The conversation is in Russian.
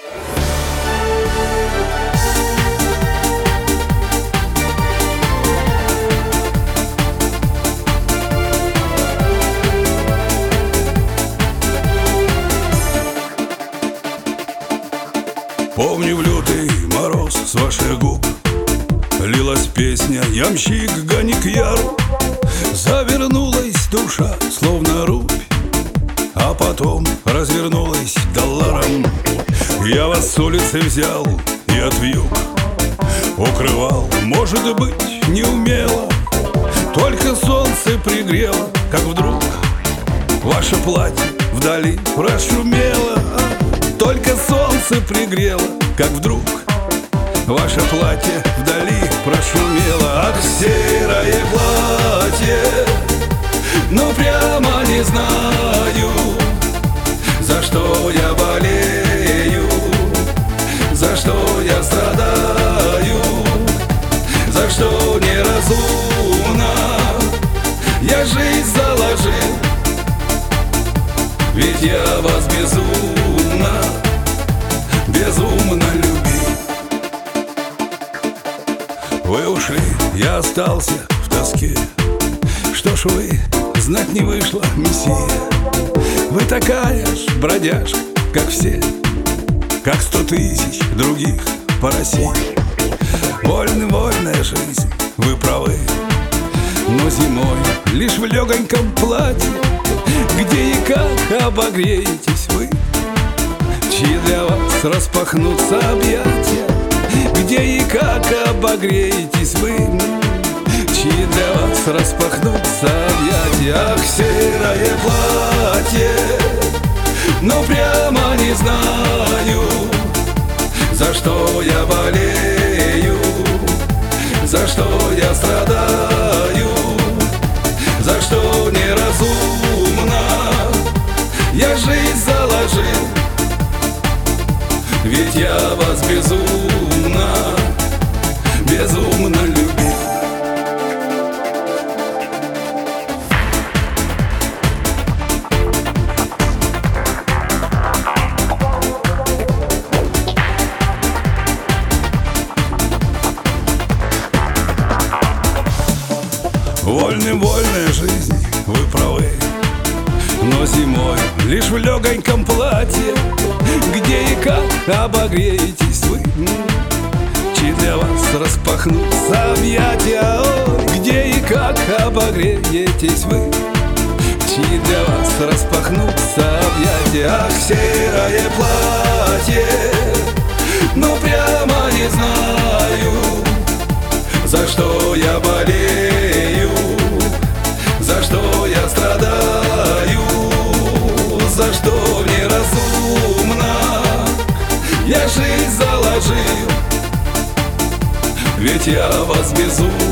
Помню, в лютый мороз с ваших губ лилась песня «Ямщик, гони к яру». Завернулась душа, словно рубь, а потом развернулась долларом. Я вас с улицы взял и отвьюг, укрывал, может быть, неумело. Только солнце пригрело, как вдруг ваше платье вдали прошумело. Только солнце пригрело, как вдруг ваше платье вдали прошумело. Ах, серое платье, ну прямо не знаю, за что я болею, за что я страдаю, за что неразумно я жизнь заложил. Ведь я вас безумно любил. Вы ушли, я остался в тоске. Что ж вы, знать не вышло, месье. Вы такая ж бродяжка, как все, как 100 тысяч других по России. Вольная жизнь, вы правы, но зимой лишь в легоньком платье, где и как обогреетесь вы, чьи для вас распахнутся объятия, где и как обогреетесь вы, чьи для вас распахнутся объятия. Ах, серое платье, ну прямо не знаю, за что я болею, за что я страдаю, за что неразумно я жизнь заложил. Ведь я вас безумно любил. Вольная жизнь, вы правы, но зимой лишь в легоньком платье, где и как обогреетесь вы, чьи для вас распахнутся объятия. Ой, где и как обогреетесь вы, чьи для вас распахнутся объятия. Ах, серое платье, ну прямо не знаю, за что я болею, за что я страдаю, за что неразумно я жизнь заложил. Ведь я вас безумно